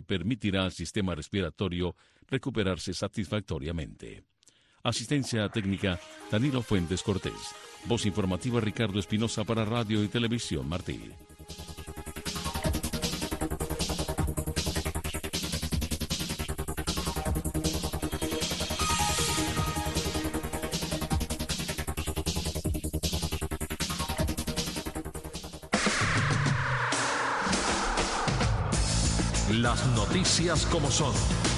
permitirá al sistema respiratorio recuperarse satisfactoriamente. Asistencia técnica, Danilo Fuentes Cortés. Voz informativa, Ricardo Espinosa para Radio y Televisión Martí. Las noticias como son.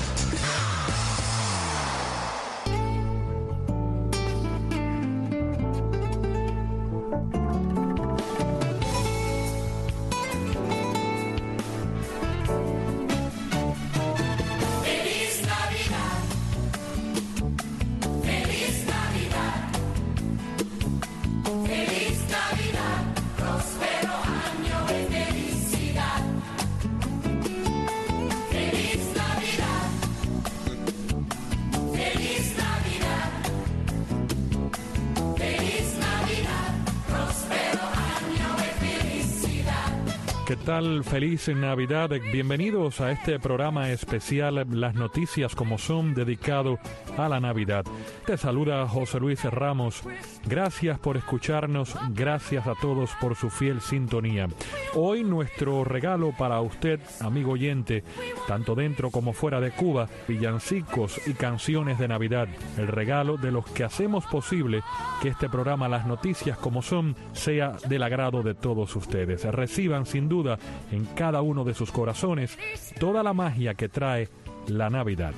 ¿Qué tal? Feliz Navidad. Bienvenidos a este programa especial, Las Noticias como Son, dedicado a la Navidad. Te saluda José Luis Ramos. Gracias por escucharnos, gracias a todos por su fiel sintonía. Hoy nuestro regalo para usted, amigo oyente, tanto dentro como fuera de Cuba, villancicos y canciones de Navidad. El regalo de los que hacemos posible que este programa, Las Noticias como Son, sea del agrado de todos ustedes. Reciban sin duda en cada uno de sus corazones toda la magia que trae la Navidad.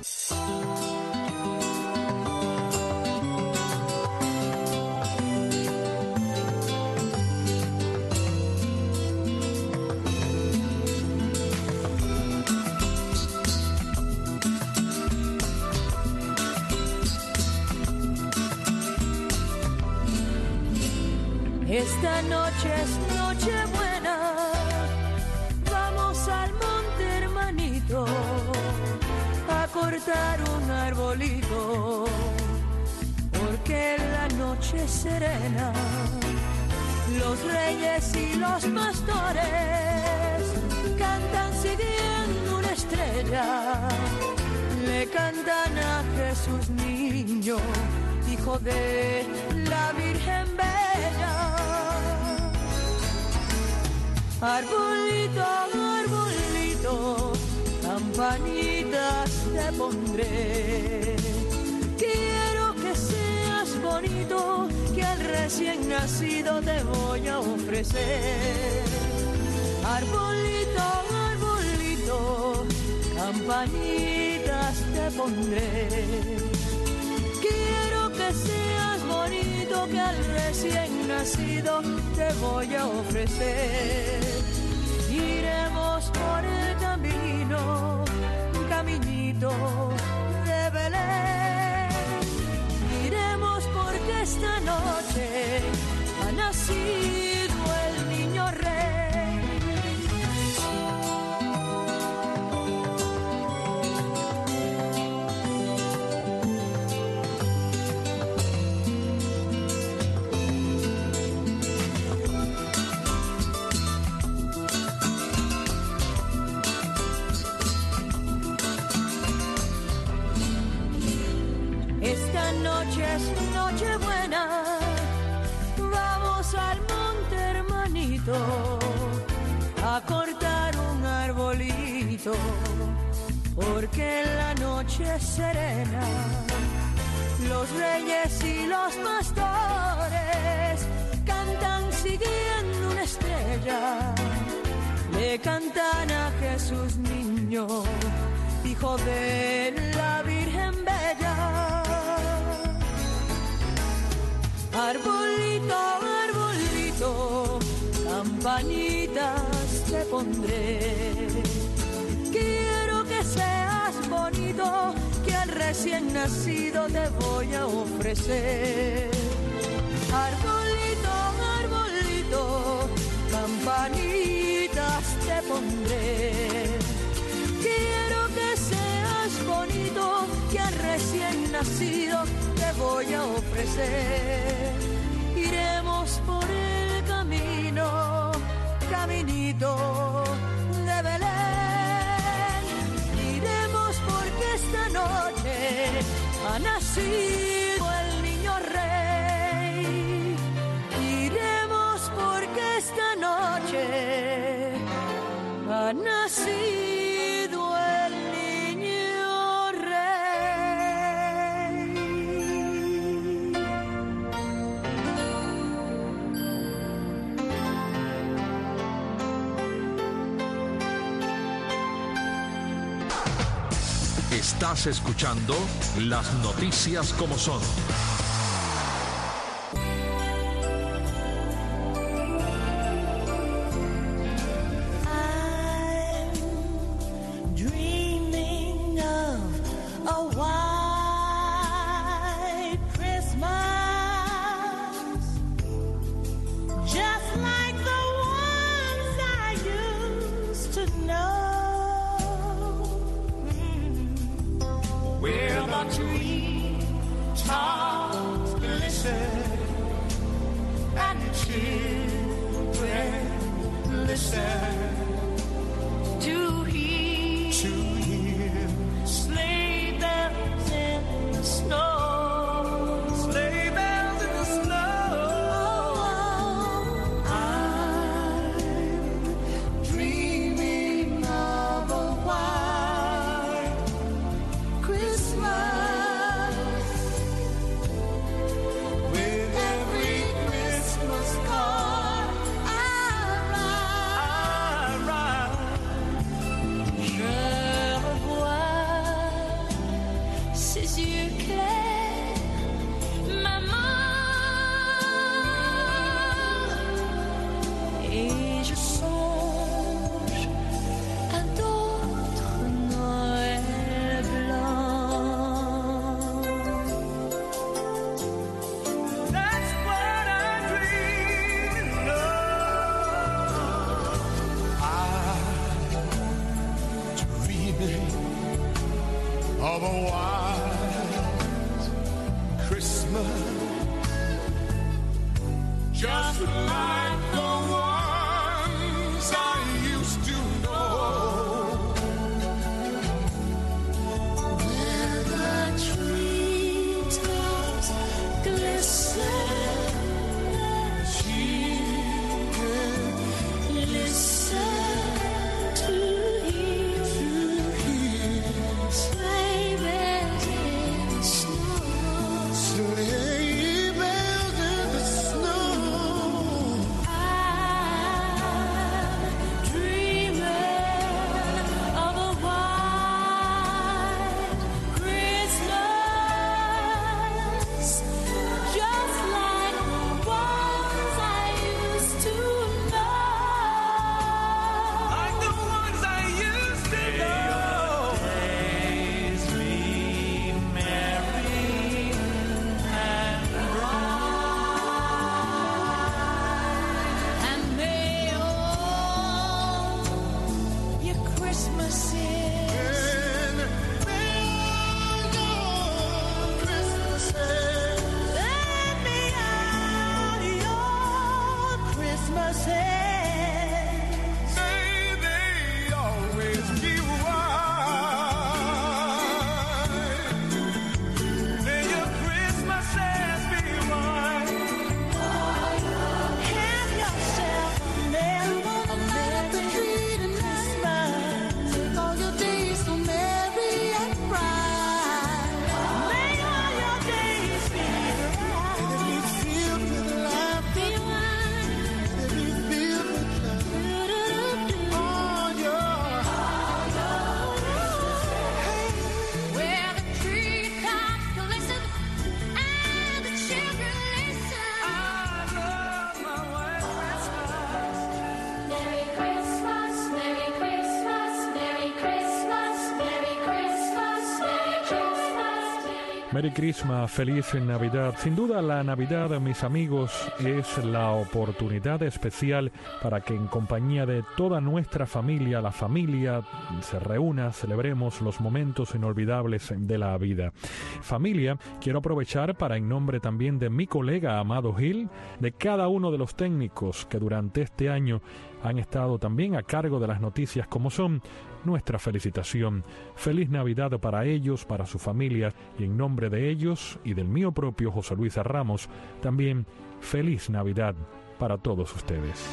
Esta noche es Nochebuena, vamos al monte, hermanito, a cortar un arbolito, porque la noche es serena. Los reyes y los pastores cantan siguiendo una estrella, le cantan a Jesús niño, hijo de la Virgen Bella. Arbolito, arbolito, campanitas te pondré. Quiero que seas bonito, que al recién nacido te voy a ofrecer. Arbolito, arbolito, campanitas te pondré. Quiero que seas bonito, que al recién nacido te voy a ofrecer. Iremos por el camino, un caminito de Belén. Iremos porque esta noche ha nacido el niño rey. Noche es Nochebuena, vamos al monte, hermanito, a cortar un arbolito, porque la noche es serena. Los reyes y los pastores cantan siguiendo una estrella, le cantan a Jesús niño, hijo de la Virgen Bella. Arbolito, arbolito, campanitas te pondré. Quiero que seas bonito, que al recién nacido te voy a ofrecer. Arbolito, arbolito, campanitas te pondré. Quiero que seas bonito, que al recién nacido te voy a ofrecer. Iremos por el camino, caminito de Belén. ha nacido el niño rey. Iremos porque esta noche ha nacido el niño rey. Estás escuchando las noticias como son. Of a white Christmas, just like the ones I used to know, where the treetops glisten, children listen to hear sleigh bells in the snow. Sleigh bells in the snow. I'm dreaming of a white Christmas, just like the ones I used to know. Like the ones I used to know. Days be merry and bright, and may all your Christmases, let me out your Christmases. May they always be white. May your Christmases be white. Have yourself a merry Christmas. Make all your days so merry and bright. May all your days be bright. May they be filled with laughter. May they be filled with love. All your where the treetops glisten and the children listen. I love my white Christmas. Merry Christmas, Merry Christmas, Merry Christmas, Merry Christmas, Merry Christmas, Merry Christmas, feliz Navidad. Sin duda la Navidad, mis amigos, es la oportunidad especial para que en compañía de toda nuestra familia, la familia, se reúna, celebremos los momentos inolvidables de la vida. Familia, quiero aprovechar para, en nombre también de mi colega Amado Gil, de cada uno de los técnicos que durante este año han estado también a cargo de las noticias como son, nuestra felicitación. Feliz Navidad para ellos, para su familia, y en nombre de ellos y del mío propio José Luis Ramos, también feliz Navidad para todos ustedes.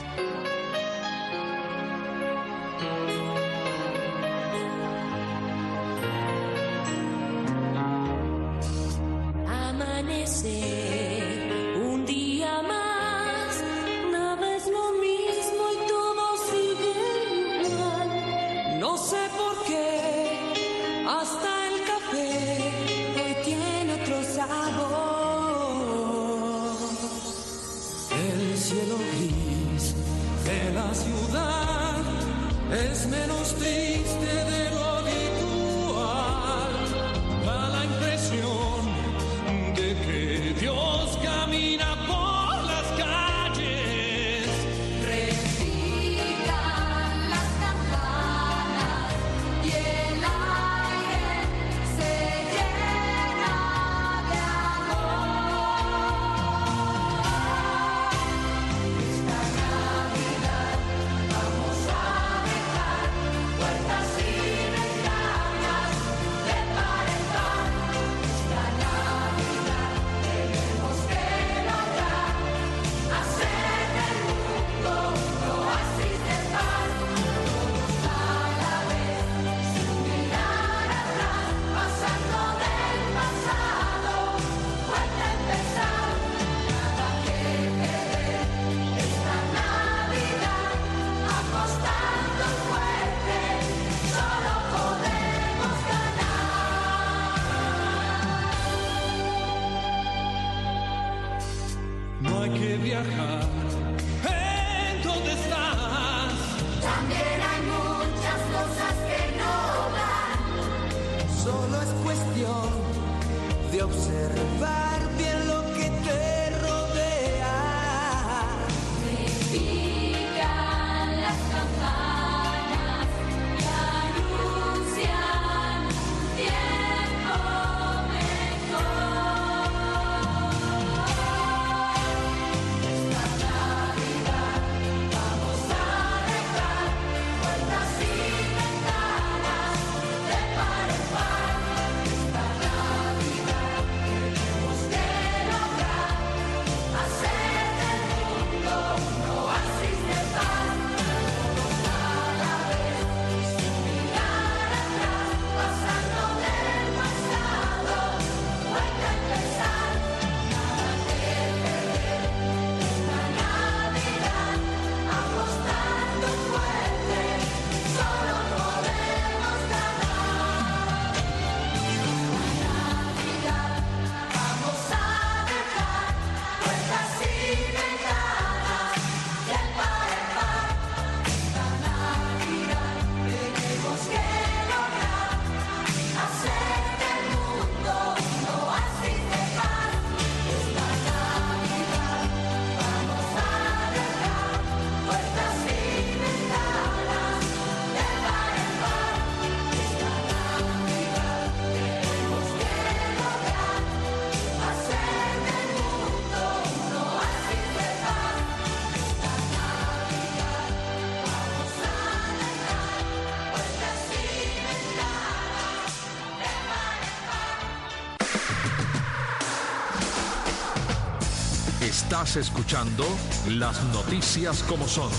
Estás escuchando las noticias como son.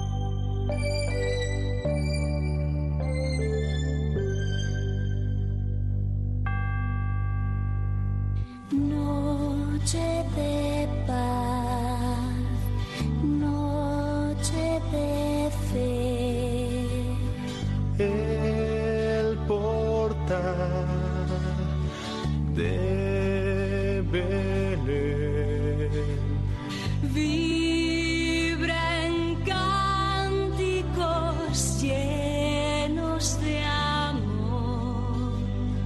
Noche de paz, noche de fe. El portal de Belén vibra en cánticos llenos de amor,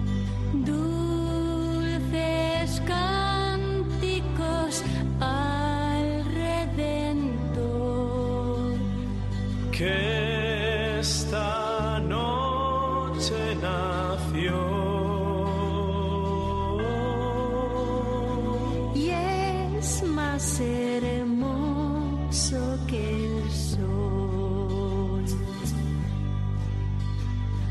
dulces cánticos al Redentor. que esta noche nació. Y es más hermoso que el sol.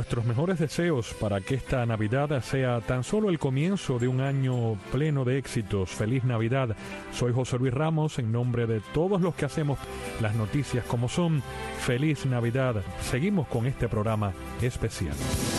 nuestros mejores deseos para que esta Navidad sea tan solo el comienzo de un año pleno de éxitos. Feliz Navidad. Soy José Luis Ramos, en nombre de todos los que hacemos las noticias como son. Feliz Navidad. Seguimos con este programa especial.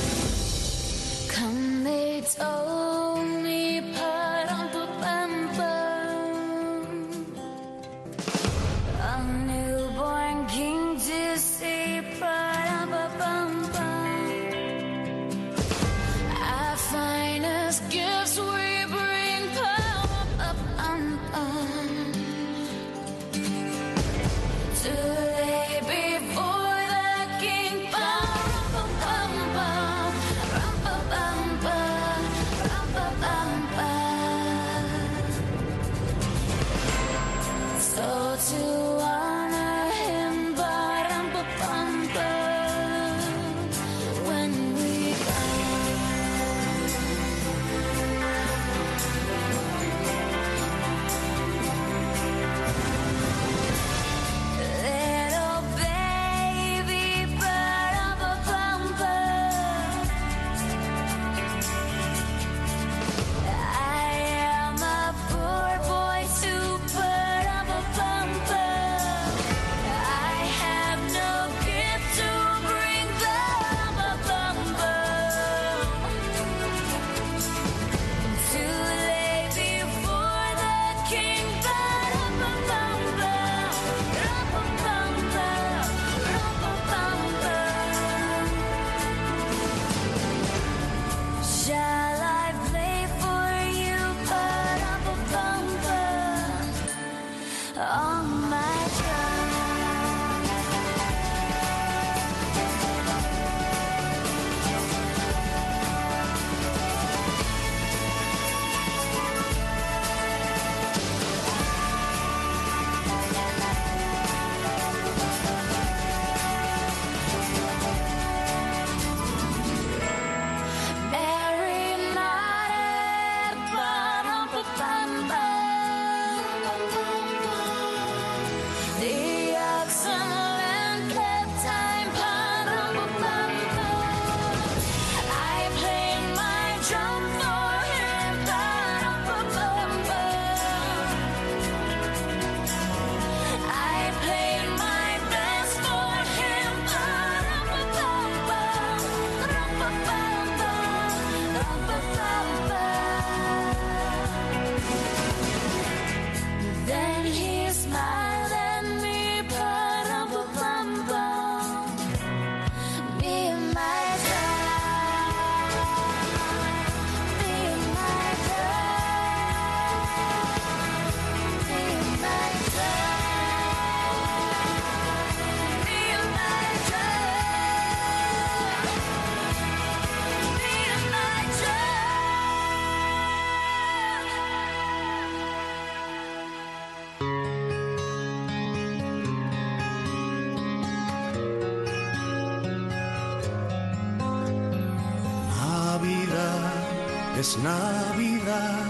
Es Navidad,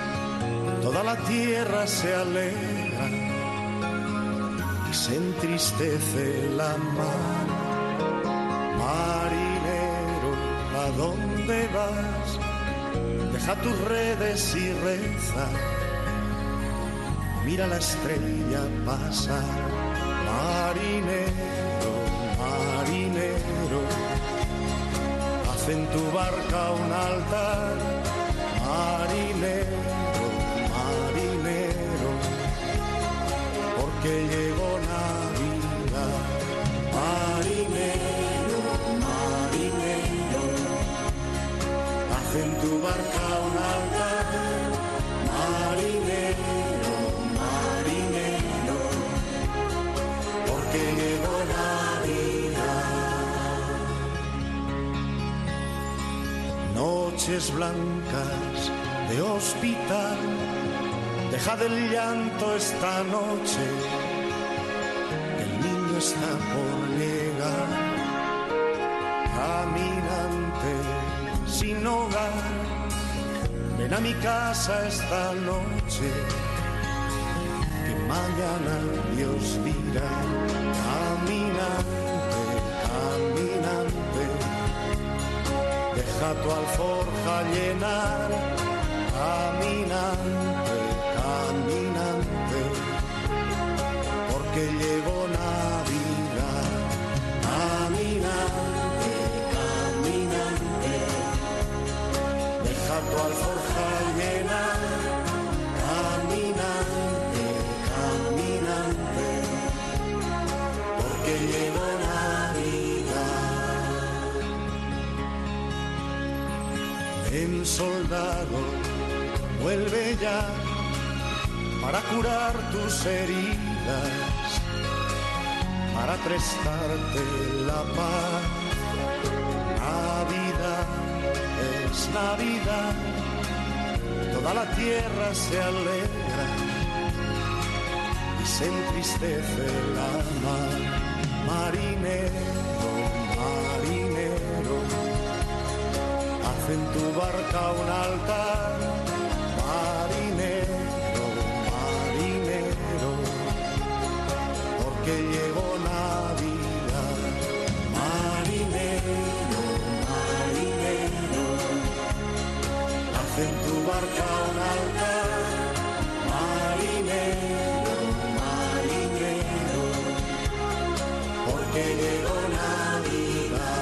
toda la tierra se alegra y se entristece la mar. Marinero, ¿a dónde vas? Deja tus redes y reza, mira la estrella pasar. Marinero, marinero, haz en tu barca un altar. Marinero, marinero, porque llegó Navidad. Marinero, marinero, haz en tu barca un altar. Marinero, marinero, porque llegó Navidad. Noches blancas de hospital, deja del llanto esta noche, el niño está por llegar. Caminante sin hogar, ven a mi casa esta noche, que mañana Dios dirá. Caminante, caminante, deja tu alforja llenar, caminante, caminante, porque llegó Navidad, caminante, caminante, deja tu alforja llenar, caminante, caminante, porque llegó Navidad. En soldado, vuelve ya para curar tus heridas, para prestarte la paz. Navidad es Navidad, toda la tierra se alegra y se entristece la mar. Marinero, marinero, haz en tu barca un altar. Marinero, marinero, porque llegó Navidad. Marinero, marinero, haz en tu barca un altar. Marinero, marinero, porque llegó Navidad.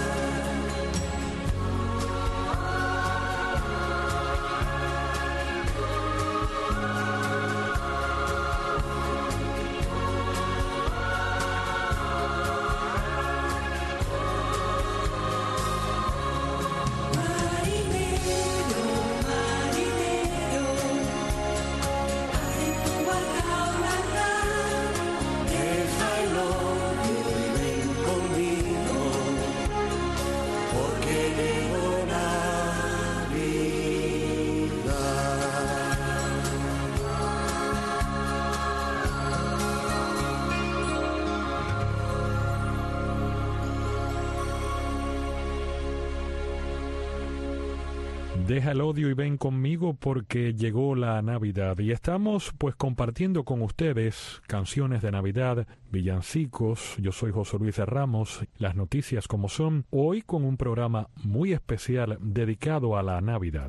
Deja el odio y ven conmigo porque llegó la Navidad. Y estamos pues compartiendo con ustedes canciones de Navidad, villancicos. Yo soy José Luis Ramos, las noticias como son. Hoy con un programa muy especial dedicado a la Navidad.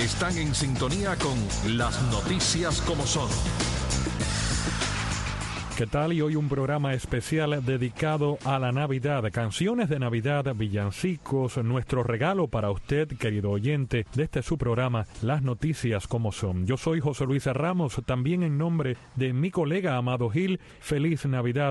Están en sintonía con Las Noticias como Son. ¿Qué tal? Y hoy un programa especial dedicado a la Navidad, canciones de Navidad, villancicos, nuestro regalo para usted, querido oyente, de este su programa, Las Noticias como Son. Yo soy José Luis Ramos, también en nombre de mi colega Amado Gil, feliz Navidad.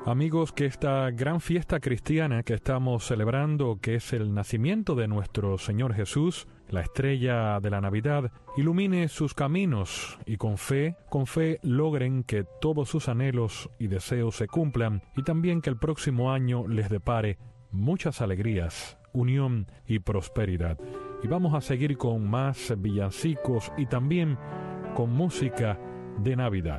Amigos, que esta gran fiesta cristiana que estamos celebrando, que es el nacimiento de nuestro Señor Jesús, la estrella de la Navidad, ilumine sus caminos y con fe logren que todos sus anhelos y deseos se cumplan y también que el próximo año les depare muchas alegrías, unión y prosperidad. Y vamos a seguir con más villancicos y también con música de Navidad.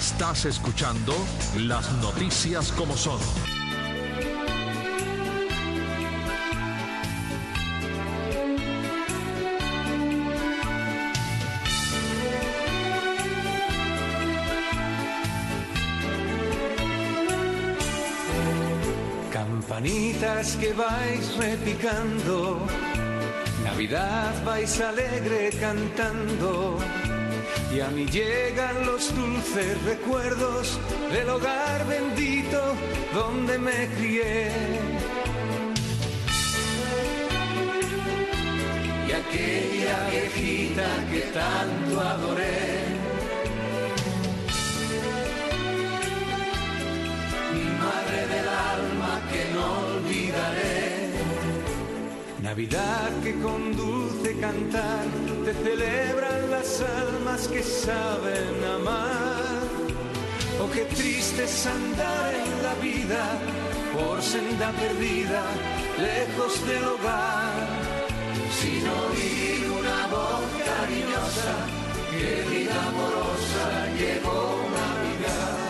Estás escuchando las noticias como son. Campanitas que vais repicando, Navidad vais alegre cantando, y a mí llegan los dulces recuerdos del hogar bendito donde me crié. Y aquella viejita que tanto adoré, mi madre del alma que no olvidaré. Navidad que con dulce cantar te celebran las almas que saben amar. Oh, qué triste es andar en la vida por senda perdida, lejos del hogar, sin oír una voz cariñosa que vida amorosa llegó Navidad.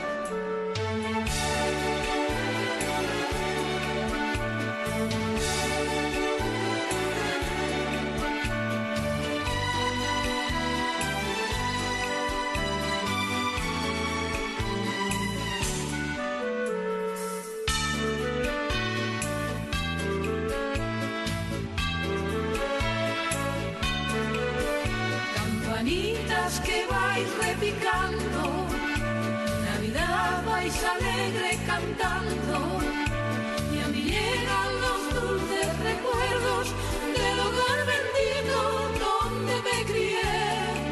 Que vais repicando, Navidad vais alegre cantando, y a mí llegan los dulces recuerdos del hogar bendito donde me crié.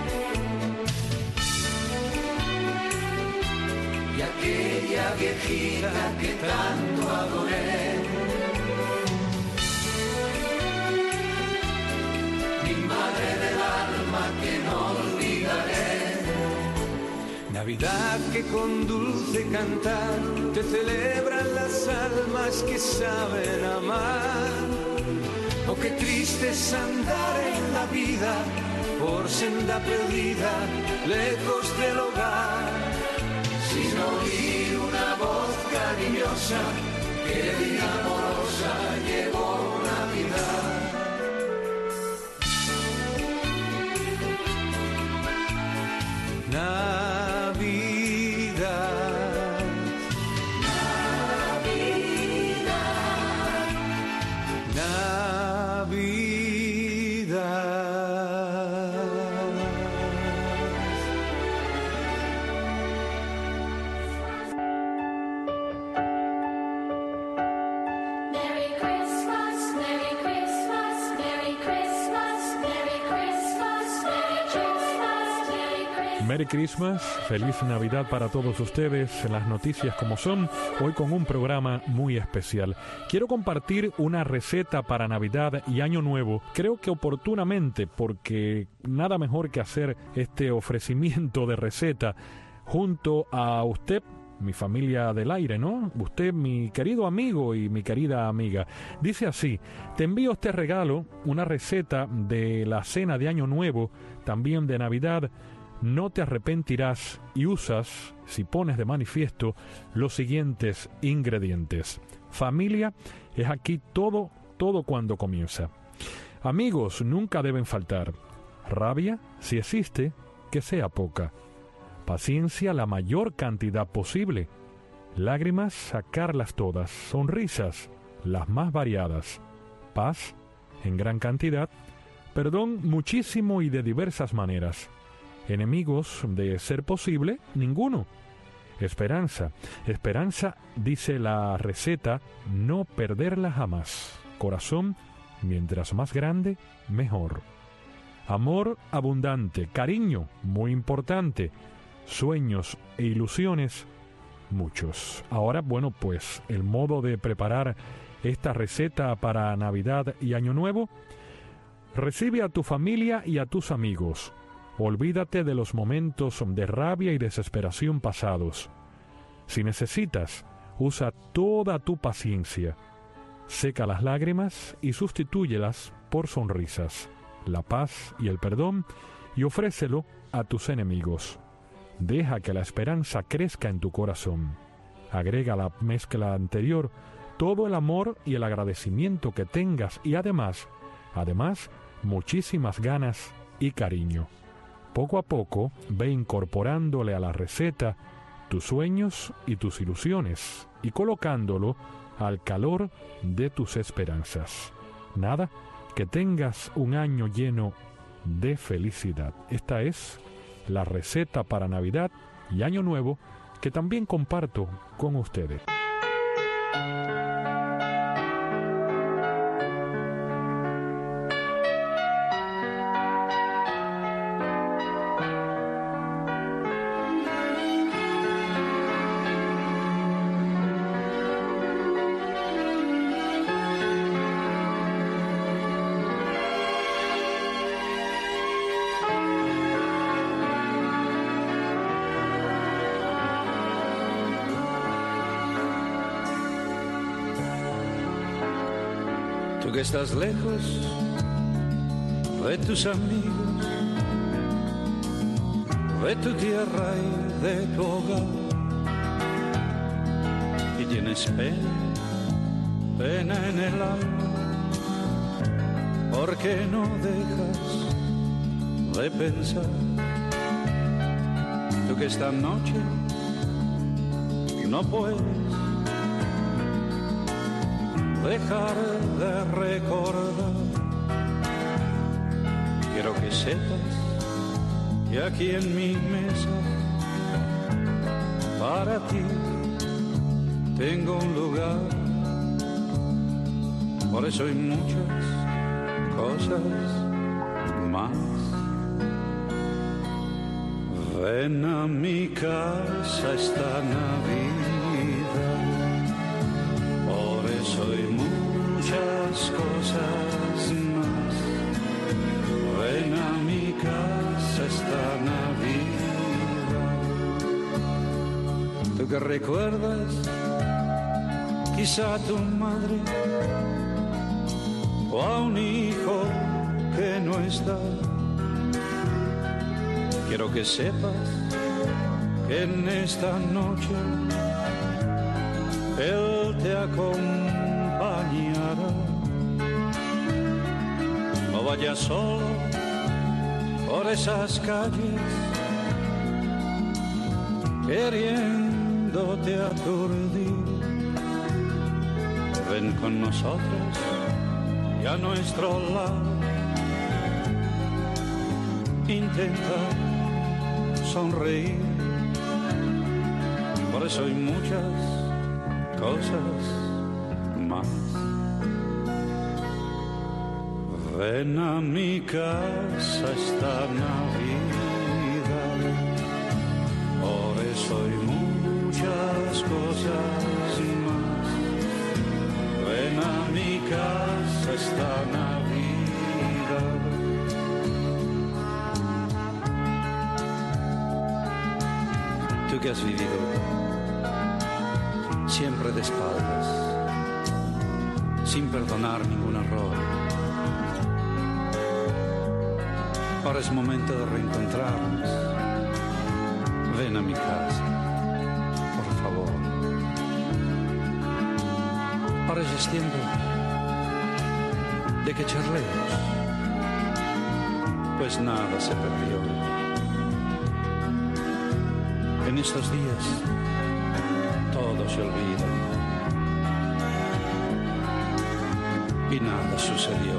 Y aquella viejita que tanto adoré, mi madre del alma que no olvidaré. Navidad que con dulce cantar te celebran las almas que saben amar. Oh, qué triste es andar en la vida por senda perdida, lejos del hogar, sin oír una voz cariñosa que vida amorosa llegó Navidad. Navidad, Navidad, Navidad. Merry Christmas, Merry Christmas, Merry Christmas, Merry Christmas, Merry Christmas, Merry Christmas. Merry Christmas, feliz Navidad para todos ustedes, las noticias como son, hoy con un programa muy especial. Quiero compartir una receta para Navidad y Año Nuevo, creo que oportunamente, porque nada mejor que hacer este ofrecimiento de receta junto a usted, mi familia del aire, ¿no? Usted, mi querido amigo y mi querida amiga. Dice así: te envío este regalo, una receta de la cena de Año Nuevo, también de Navidad. No te arrepentirás y usas, si pones de manifiesto, los siguientes ingredientes. Familia, es aquí todo cuando comienza. Amigos nunca deben faltar. Rabia, si existe, que sea poca. Paciencia, la mayor cantidad posible. Lágrimas, sacarlas todas. Sonrisas, las más variadas. Paz, en gran cantidad. Perdón, muchísimo y de diversas maneras. Enemigos, de ser posible, ninguno. Esperanza, dice la receta, no perderla jamás. Corazón, mientras más grande, mejor. Amor abundante, cariño, muy importante. Sueños e ilusiones, muchos. Ahora, bueno, pues el modo de preparar esta receta para Navidad y Año Nuevo: recibe a tu familia y a tus amigos. Olvídate de los momentos de rabia y desesperación pasados. Si necesitas, usa toda tu paciencia. Seca las lágrimas y sustitúyelas por sonrisas, la paz y el perdón, y ofrécelo a tus enemigos. Deja que la esperanza crezca en tu corazón. Agrega a la mezcla anterior todo el amor y el agradecimiento que tengas y además, muchísimas ganas y cariño. Poco a poco ve incorporándole a la receta tus sueños y tus ilusiones y colocándolo al calor de tus esperanzas. Nada, que tengas un año lleno de felicidad. Esta es la receta para Navidad y Año Nuevo que también comparto con ustedes. Tú que estás lejos de tus amigos, de tu tierra y de tu hogar, y tienes pena en el alma, porque no dejas de pensar. Tú que esta noche no puedes dejar de recordar. Quiero que sepas que aquí en mi mesa para ti tengo un lugar. Por eso hay muchas cosas más. Ven a mi casa esta Navidad. Por eso hay muchas cosas más. Ven a mi casa esta Navidad. Tú que recuerdas quizá a tu madre o a un hijo que no está. Quiero que sepas que en esta noche Él te acompañará. No vayas solo por esas calles queriéndote aturdir. Ven con nosotros y a nuestro lado intenta sonreír. Por eso hay muchas cosas más. Ven a mi casa esta Navidad. Por eso hay muchas cosas más. Ven a mi casa esta Navidad. Tú que has vivido siempre de espaldas, sin perdonar ningún error. Ahora es momento de reencontrarnos. Ven a mi casa, por favor. Ahora ya es tiempo de que charlemos, pues nada se perdió. En estos días todo se olvida y nada sucedió.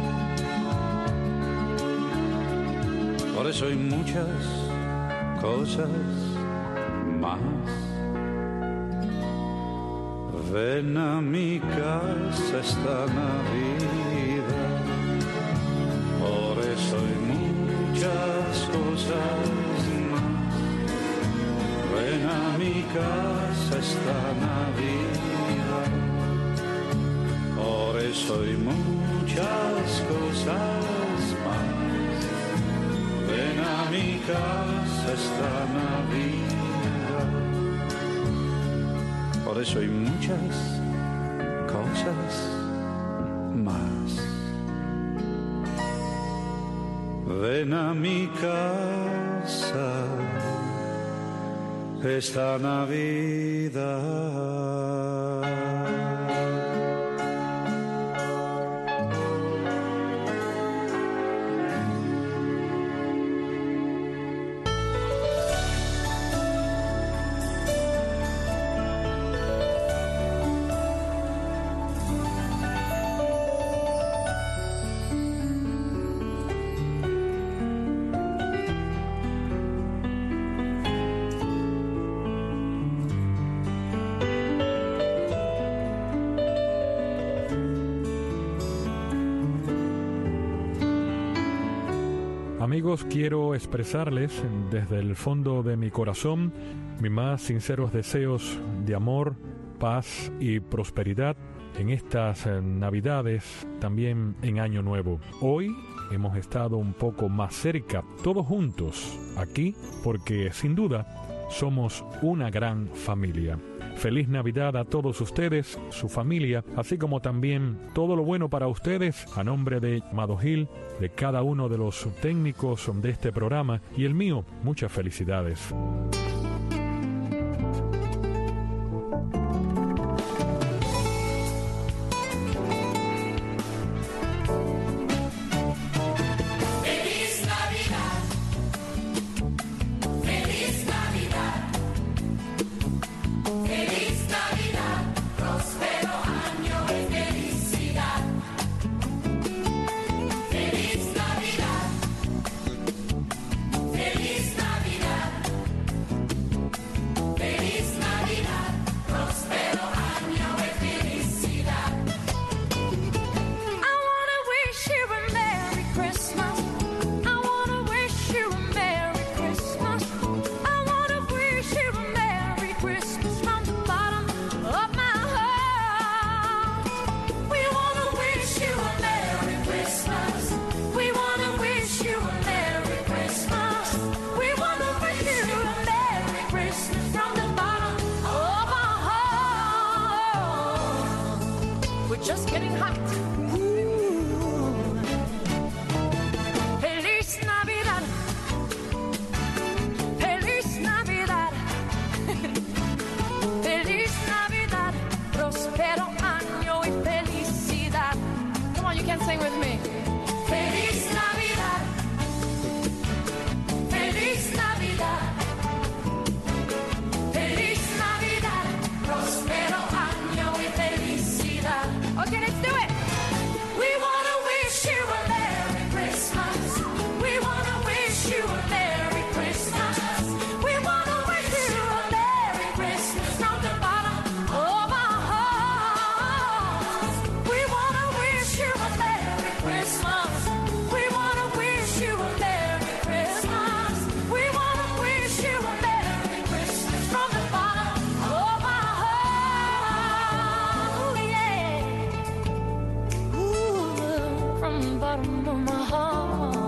Por eso hay muchas cosas más. Ven a mi casa esta Navidad. Por eso hay muchas cosas más. Ven a mi casa esta Navidad. Por eso hay muchas cosas más. Ven a mi casa esta Navidad. Por eso hay muchas cosas más. Ven a mi casa esta Navidad. Amigos, quiero expresarles desde el fondo de mi corazón mis más sinceros deseos de amor, paz y prosperidad en estas Navidades, también en Año Nuevo. Hoy hemos estado un poco más cerca, todos juntos, aquí, porque sin duda somos una gran familia. Feliz Navidad a todos ustedes, su familia, así como también todo lo bueno para ustedes a nombre de Amado Gil, de cada uno de los técnicos de este programa y el mío. Muchas felicidades. Just getting hot. Ooh. Feliz Navidad. Feliz Navidad. Feliz Navidad. Prospero año y felicidad. Come on, you can sing with me. Feliz Navidad. Feliz Navidad. Feliz Navidad. Prospero año y felicidad. Okay, let's do it. We want to wish you a Merry Christmas. We want to wish you a Merry Christmas. We want to wish you a Merry Christmas from the bottom of our hearts. We want to wish you a Merry Christmas. We want to wish you a Merry Christmas. We want to wish you a Merry Christmas from the bottom of our hearts. Ooh, yeah. Ooh, from the bottom of my heart.